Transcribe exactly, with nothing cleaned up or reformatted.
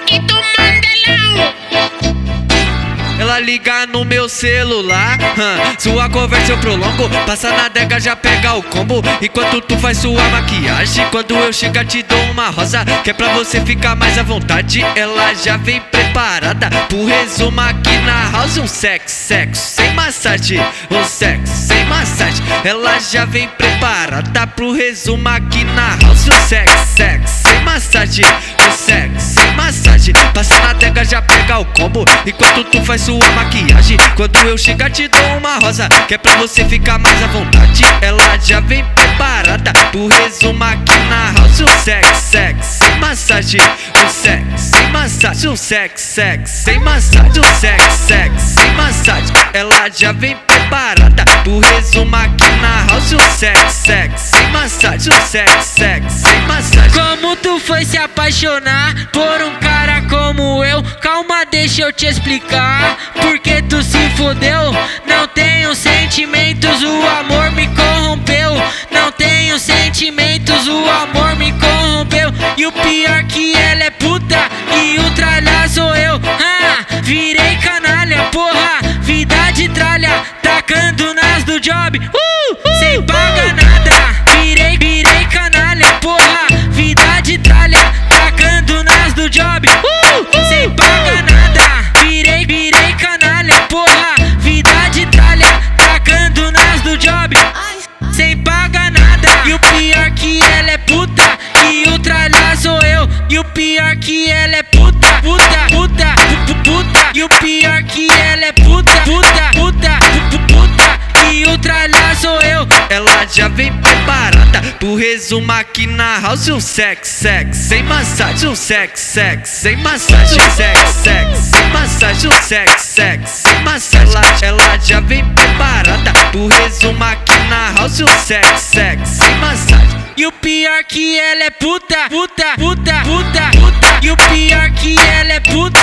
aqui do Mandelão. Ela liga no meu celular, hum, sua conversa eu prolongo. Passa na adega, já pega o combo. Enquanto tu faz sua maquiagem, quando eu chegar te dou uma rosa, que é pra você ficar mais à vontade. Ela já vem preparada pro resumo aqui na house. Um sexo, sexo sem massagem, um sexo sem massagem. Ela já vem preparada pro resumo aqui na house. Um sexo, sexo sem massagem, um sexo sem massagem. Passa na adega, já pega o combo. Enquanto tu faz sua maquiagem, quando eu chegar te dou uma rosa, que é pra você ficar mais à vontade. Ela já vem preparada pro resumo aqui na house. Um sexo, sexo sem massagem, um sexo sem massagem, um sexo, sexo sem massagem, um sexo, sexo sem massagem. Ela já vem preparada pro resumo aqui na house. Um sexo, sexo sem massagem, um sexo, sexo sem massagem. Como tu foi se apaixonar por um cara como eu? Calma, deixa eu te explicar. Porque tu se fodeu. Não tenho sentimentos, o amor me corrompeu. Não tenho sentimentos, o amor me corrompeu. E o pior que ela é puta e o tralha sou eu. Ah, virei canalha, porra, vida de tralha, tacando nas do job, uh, uh, sem pagar nada. Virei, virei canalha, porra, vida de tralha, tacando nas do job, uh, uh, sem pagar nada. Virei, virei canalha, porra, vida de tralha, tacando nas do job, sem pagar nada. E o pior que ela é puta e o tralha sou eu. E o pior que ela é puta, puta, puta, pu- puta. E o pior que ela é puta, puta, puta, pu- puta. E o tralha sou eu. Ela já vem preparada pro resumo aqui na house. Um sexo, sexo sem massagem, um sexo, sexo sem massagem, um sexo, sexo sem massagem, um sexo, sexo sem massagem. Ela, ela já vem preparada pro resumo aqui na house. Um sexo, sexo sem massagem. E o pior que ela é puta, puta, puta, puta, puta. E o pior que ela é puta.